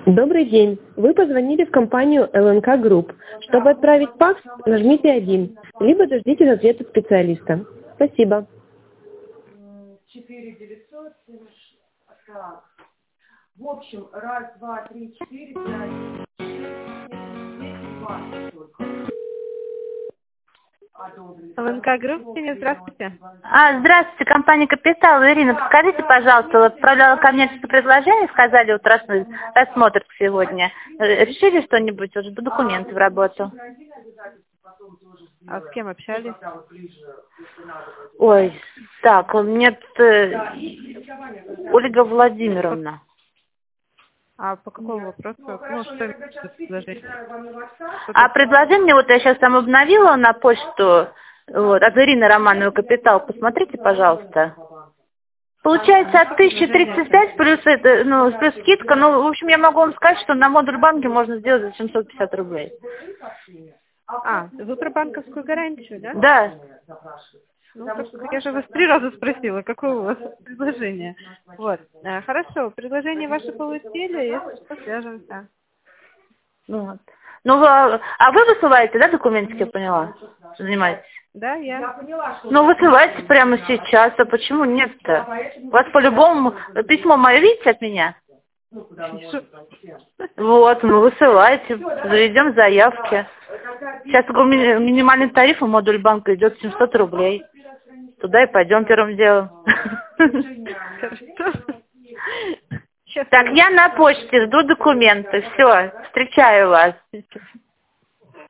Добрый день. Вы позвонили в компанию ЛНК Групп. Чтобы отправить факс, нажмите 1, либо дождитесь ответа специалиста. Спасибо. 4900. Так. В общем, 1, 2, 3, 4, 5, 6, 7, 20 только. ЛНК Групп, здравствуйте. Здравствуйте, компания «Капитал». Ирина, подскажите, пожалуйста, вот отправляла коммерческое предложение, сказали, вот рассмотр сегодня. Решили что-нибудь? Уже документы в работу. А с кем общались? Ой, так, нет, Ольга Владимировна. А по какому вопросу? Ну, что предложить? А предложение, вот я сейчас там обновила на почту, вот, от Ирины Романовой «Капитал». Посмотрите, пожалуйста. Получается от 1035 плюс, плюс скидка. Ну, в общем, я могу вам сказать, что на модуль банке можно сделать за 750 рублей. Вы про банковскую гарантию, да? Да. Ну, я же вас 3 раза спросила, какое у вас предложение. Вот. Хорошо, предложение ваше получили, если что, свяжемся. Вот. Ну, а вы высылаете, да, документики, я поняла? Занимаетесь? Да, я. Ну, высылайте прямо сейчас, а почему нет-то? У вас по-любому письмо мое видите от меня? Вот, ну высылайте, заведем заявки. Сейчас минимальный тариф у модуль банка идет 700 рублей. Туда и пойдем первым делом. Так, я на почте жду документы. Все, встречаю вас.